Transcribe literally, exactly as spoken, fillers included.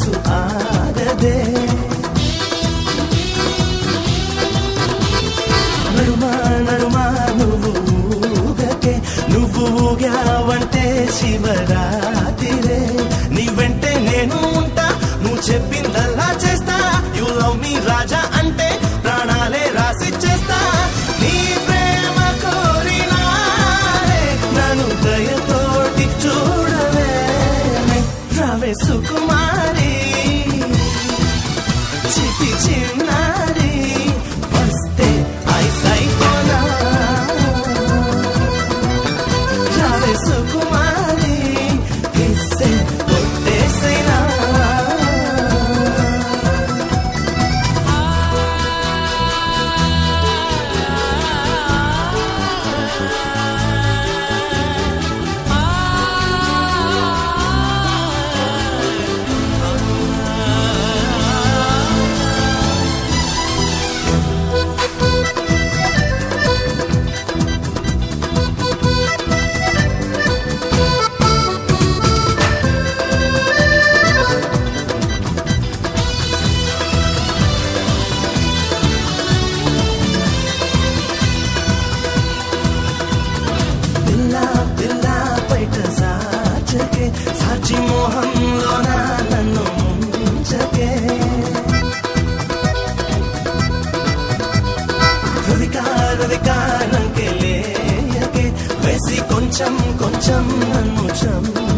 మనసు ఆగదే నడుమా నడుమా నువ్వు ఊగకే నువ్వు ఊగావంటే శివరాత్రిరే నీ వెంటే నేను ఉంటా నువ్వు చెప్పిందల్లా చేస్తా యు లవ్ మీ రాజా అంటే ప్రాణాలే రాసి చేస్తా నీ ప్రేమ కోరినారే నన్ను దయతోటి చూడవే రావే సుకుమారి చిటి చిన్నారి వస్తే ఐసైకోనా రావే సుకుమారి కిస్సే కొట్టేసేనా సాచి మోహంలోన నన్ను ముంచకే రవికార వికారంకే లేయకే వేసి కొంచెం కొంచెం నన్ను చం